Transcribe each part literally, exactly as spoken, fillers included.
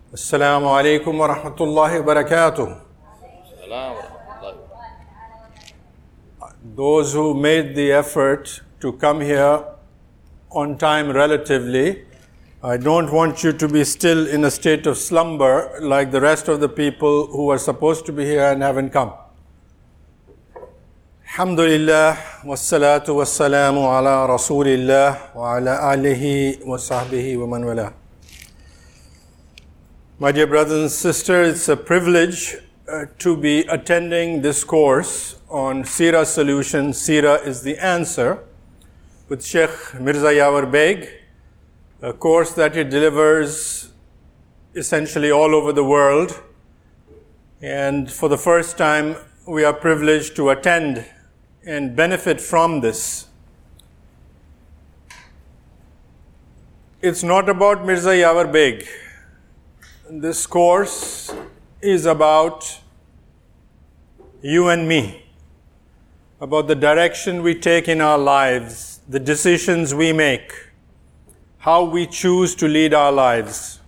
Assalamu alaikum wa rahmatullahi wa barakatuh. Those who made the effort to come here on time relatively, I don't want you to be still in a state of slumber like the rest of the people who are supposed to be here and haven't come. Alhamdulillah, wassalatu wassalamu ala rasulillah wa ala alihi wa sahbihi wa man wala. My dear brothers and sisters, it's a privilege uh, to be attending this course on Seerah Solution, Seerah is the Answer, with Sheikh Mirza Yawar Beg, a course that he delivers essentially all over the world. And for the first time, we are privileged to attend and benefit from this. It's not about Mirza Yawar Beg. This course is about you and me, about the direction we take in our lives, the decisions we make, how we choose to lead our lives.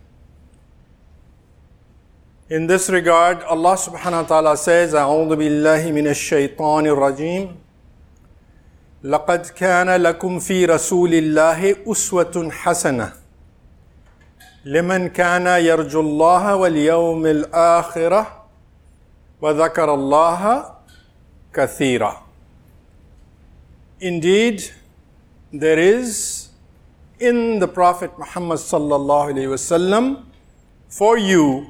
In this regard, Allah subhanahu wa ta'ala says, أعوذ بالله من الشيطان الرجيم لقد كان لكم في رسول الله أسوة حسنة لمن كان يرجو الله واليوم الآخرة وذكر الله كثيرا. Indeed, there is in the Prophet Muhammad sallallahu alaihi wasallam for you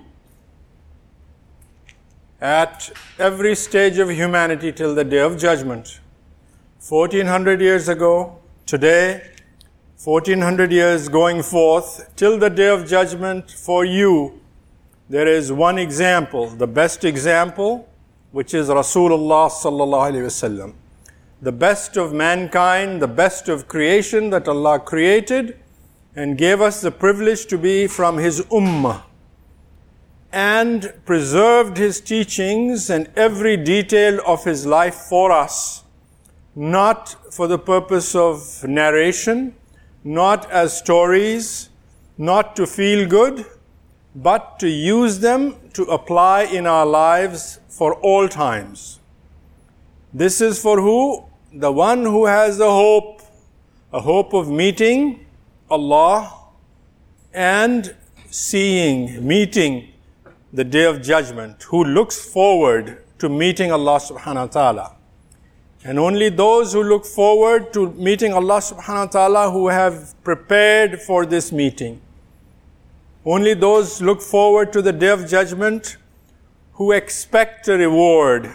at every stage of humanity till the day of judgment. fourteen hundred years ago, today, fourteen hundred years going forth, till the day of judgment, for you, there is one example, the best example, which is Rasulullah sallallahu alaihi wasallam. The best of mankind, the best of creation that Allah created and gave us the privilege to be from His ummah, and preserved His teachings and every detail of His life for us, not for the purpose of narration, not as stories, not to feel good, but to use them to apply in our lives for all times. This is for who? The one who has a hope, a hope of meeting Allah and seeing, meeting the day of judgment, who looks forward to meeting Allah subhanahu wa ta'ala. And only those who look forward to meeting Allah subhanahu wa ta'ala who have prepared for this meeting. Only those look forward to the day of judgment who expect a reward.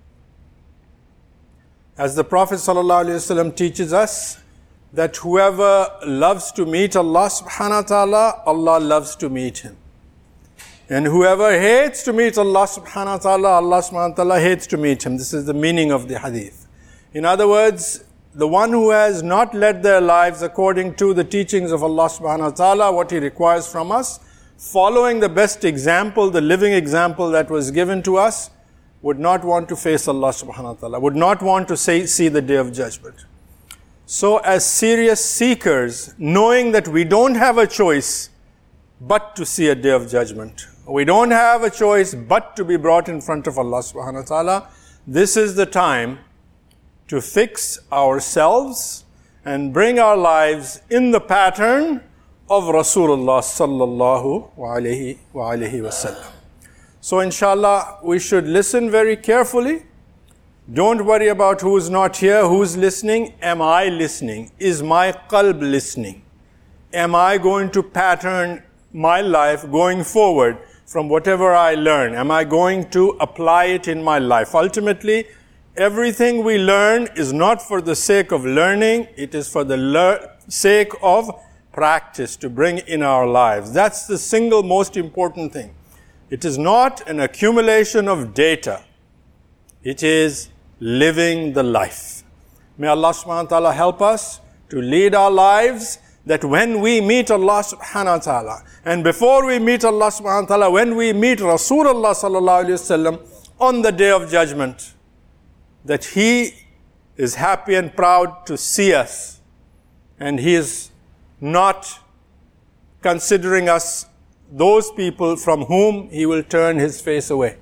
As the Prophet sallallahu alaihi wasallam teaches us, that whoever loves to meet Allah subhanahu wa ta'ala, Allah loves to meet him. And whoever hates to meet Allah subhanahu wa ta'ala, Allah subhanahu wa ta'ala hates to meet him. This is the meaning of the hadith. In other words, the one who has not led their lives according to the teachings of Allah subhanahu wa ta'ala, what He requires from us, following the best example, the living example that was given to us, would not want to face Allah subhanahu wa ta'ala, would not want to say, see the day of judgment. So as serious seekers, knowing that we don't have a choice but to see a day of judgment, we don't have a choice but to be brought in front of Allah subhanahu wa ta'ala, this is the time to fix ourselves and bring our lives in the pattern of Rasulullah sallallahu alayhi wa alayhi wa sallam. So inshallah, we should listen very carefully. Don't worry about who's not here, who's listening. Am I listening? Is my qalb listening? Am I going to pattern my life going forward from whatever I learn? Am I going to apply it in my life? Ultimately, everything we learn is not for the sake of learning, it is for the lear- sake of practice to bring in our lives. That's the single most important thing. It is not an accumulation of data. It is living the life. May Allah subhanahu wa ta'ala help us to lead our lives that when we meet Allah subhanahu wa ta'ala, and before we meet Allah subhanahu wa ta'ala, when we meet Rasulullah sallallahu alayhi wa sallam on the day of judgment, that He is happy and proud to see us, and He is not considering us those people from whom He will turn His face away.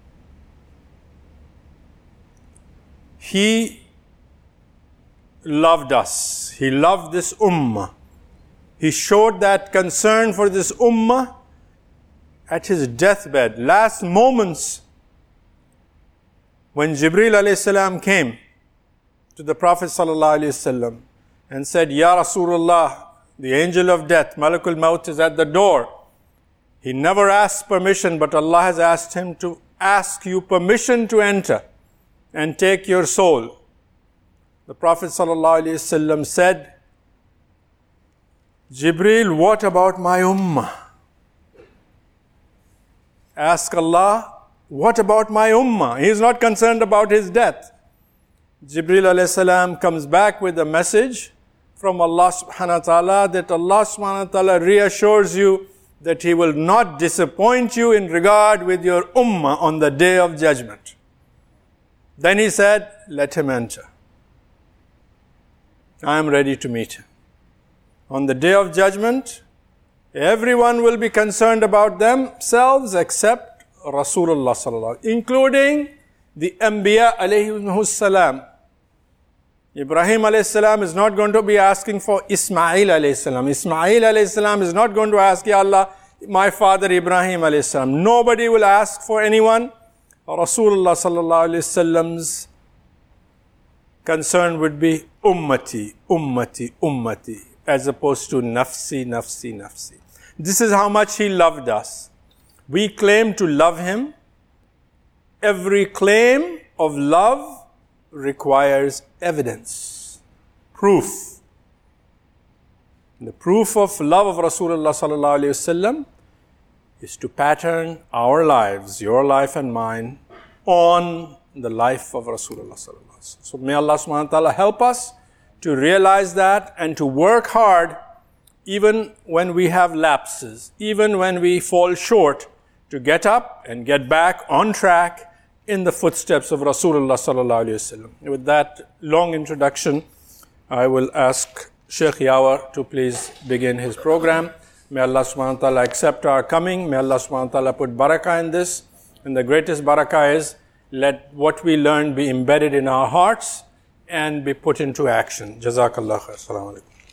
He loved us. He loved this ummah. He showed that concern for this ummah at His deathbed, last moments, when Jibreel alayhi salam came to the Prophet sallallahu alayhi wasallam and said, Ya Rasulullah, the angel of death, Malakul Maut, is at the door. He never asked permission, but Allah has asked him to ask you permission to enter and take your soul. The Prophet sallallahu alayhi wasallam said, Jibreel, what about my ummah? Ask Allah, what about my ummah? He is not concerned about his death. Jibreel alayhi salam comes back with a message from Allah subhanahu wa ta'ala that Allah subhanahu wa ta'ala reassures you that He will not disappoint you in regard with your ummah on the day of judgment. Then He said, let him enter. I am ready to meet him. On the day of judgment, everyone will be concerned about themselves except Rasulullah sallallahu alaihi wasallam, including the Anbiya alayhi salam. Ibrahim alayhi salam is not going to be asking for Ismail alayhi salam. Ismail alayhi salam is not going to ask, Ya Allah, my father Ibrahim alayhi salam. Nobody will ask for anyone. Rasulullah sallallahu alayhi wasallam's concern would be ummati, ummati, ummati, as opposed to nafsi, nafsi, nafsi. This is how much He loved us. We claim to love Him. Every claim of love requires evidence, proof. The proof of love of Rasulullah sallallahu alaihi wasallam is to pattern our lives, your life and mine, on the life of Rasulullah sallallahu alaihi wasallam. So may Allah subhanahu wa ta'ala help us to realize that and to work hard even when we have lapses, even when we fall short, to get up and get back on track in the footsteps of Rasulullah sallallahu alaihi wasallam. With that long introduction, I will ask Sheikh Yawar to please begin his program. May Allah subhanahu wa ta'ala accept our coming. May Allah subhanahu wa ta'ala put barakah in this. And the greatest barakah is, let what we learn be embedded in our hearts and be put into action. Jazakallah khair. Assalamu alaikum.